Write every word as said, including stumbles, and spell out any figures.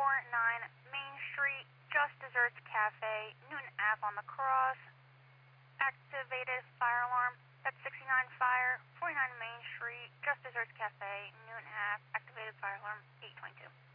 forty-nine Main Street, Just Desserts Cafe, Newton Ave on the cross. Activated fire alarm. That's sixty-nine Fire, forty-nine Main Street, Just Desserts Cafe, Newton Ave. Activated fire alarm, eight twenty-two.